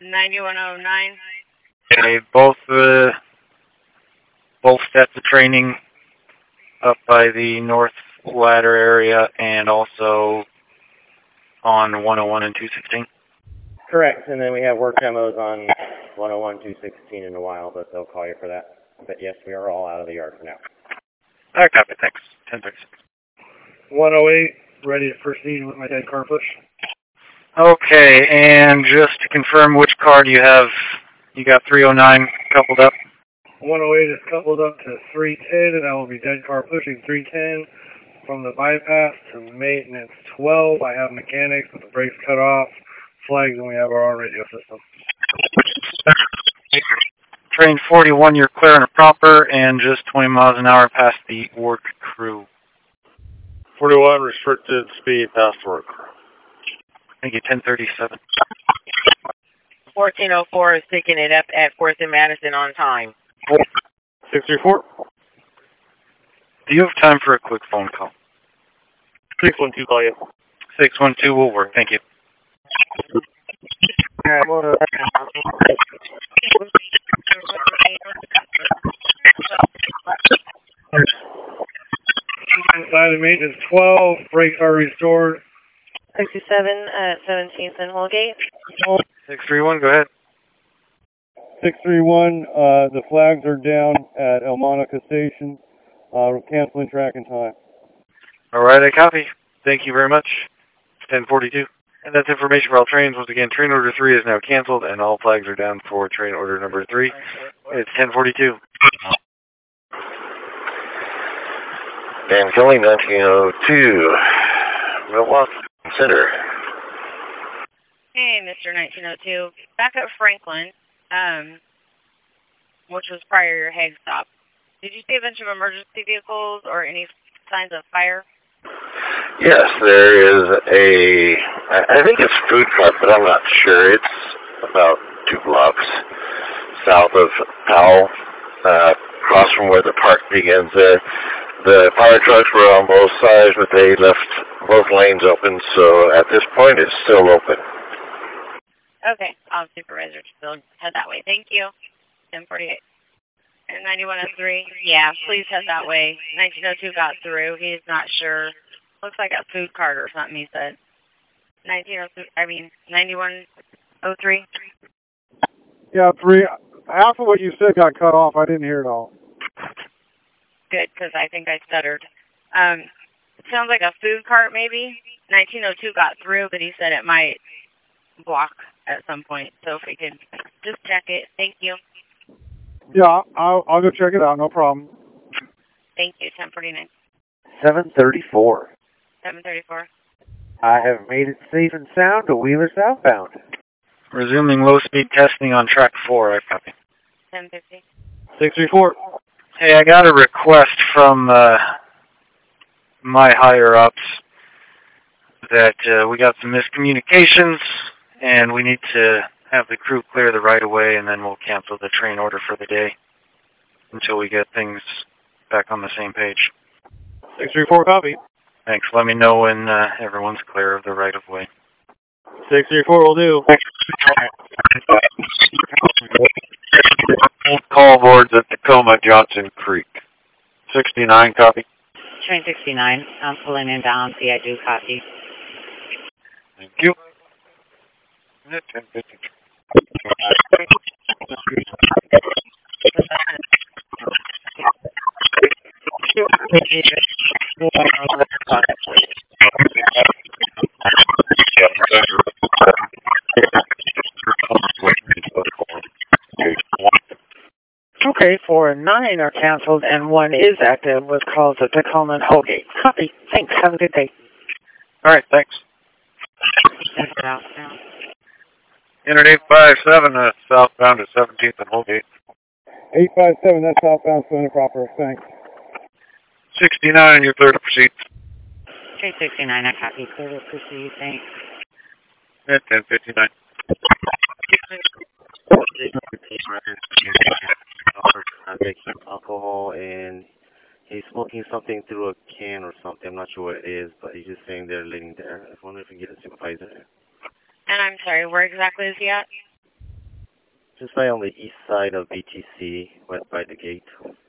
9109. Okay, both sets of training up by the North Ladder area and also on 101 and 216. Correct, and then we have work demos on 101, 216 in a while, but they'll call you for that. But yes, we are all out of the yard for now. I copy, thanks. 1036. 108, ready to proceed with my dead car push. Okay, and just to confirm which car do you have? You got 309 coupled up? 108 is coupled up to 310, and I will be dead car pushing 310 from the bypass to maintenance 12. I have mechanics with the brakes cut off, flags, and we have our own radio system. Train 41, you're clear and proper, and just 20 miles an hour past the work crew. 41, restricted speed past work. Thank you, 1037. 1404 is picking it up at 4th and Madison on time. 634. Do you have time for a quick phone call? 612 call you. 612 will work, thank you. Line of maintenance 12, brakes are restored. 67 at 17th and Holgate. 631, go ahead. 631, the flags are down at El Monica Station. We're canceling track and time. All right, I copy. Thank you very much. 1042. And that's information for all trains. Once again, train order 3 is now canceled, and all flags are down for train order number 3. It's 1042. Dan Kelly, 1902. Milwaukee Center. Hey, Mr. 1902. Back at Franklin, which was prior to your Hague stop. Did you see a bunch of emergency vehicles or any signs of fire? Yes, there is I think it's food cart, but I'm not sure. It's about 2 blocks south of Powell, across from where the park begins there. The fire trucks were on both sides, but they left both lanes open, so at this point it's still open. Okay, supervisor still head that way. Thank you. 1048. And 9103, yeah, please head that way. 1902 got through. He's not sure. Looks like a food cart or something, he said. 9103. Yeah, 3. Half of what you said got cut off. I didn't hear it all. Good, because I think I stuttered. It sounds like a food cart, maybe. 1902 got through, but he said it might block at some point. So if we could just check it. Thank you. Yeah, I'll go check it out. No problem. Thank you. 1049. 734. 734. I have made it safe and sound to Wheeler southbound. Resuming low-speed testing on track 4, I copy. 1050. 634. Hey, I got a request from my higher-ups that we got some miscommunications, and we need to have the crew clear the right-of-way, and then we'll cancel the train order for the day until we get things back on the same page. 634 copy. Thanks. Let me know when everyone's clear of the right-of-way. 634 will do. Call boards at Tacoma Johnson Creek. 69 copy. Train 69. I'm pulling in down. See, I do copy. Thank you. Okay, 4 and 9 are canceled, and 1 is active with calls to Tacoma and Holgate. Copy. Thanks. Have a good day. All right, thanks. Unit 857, southbound to 17th and Holgate. 857, that's southbound, Center proper. Thanks. 69, you're clear to proceed. Train 69, I copy. Clear to proceed. Thanks. At 1059. Alcohol, and he's smoking something through a can or something. I'm not sure what it is, but he's just saying they're laying there. I was wondering if we can get a supervisor there. And I'm sorry, where exactly is he at? Just by on the east side of BTC, went by the gate.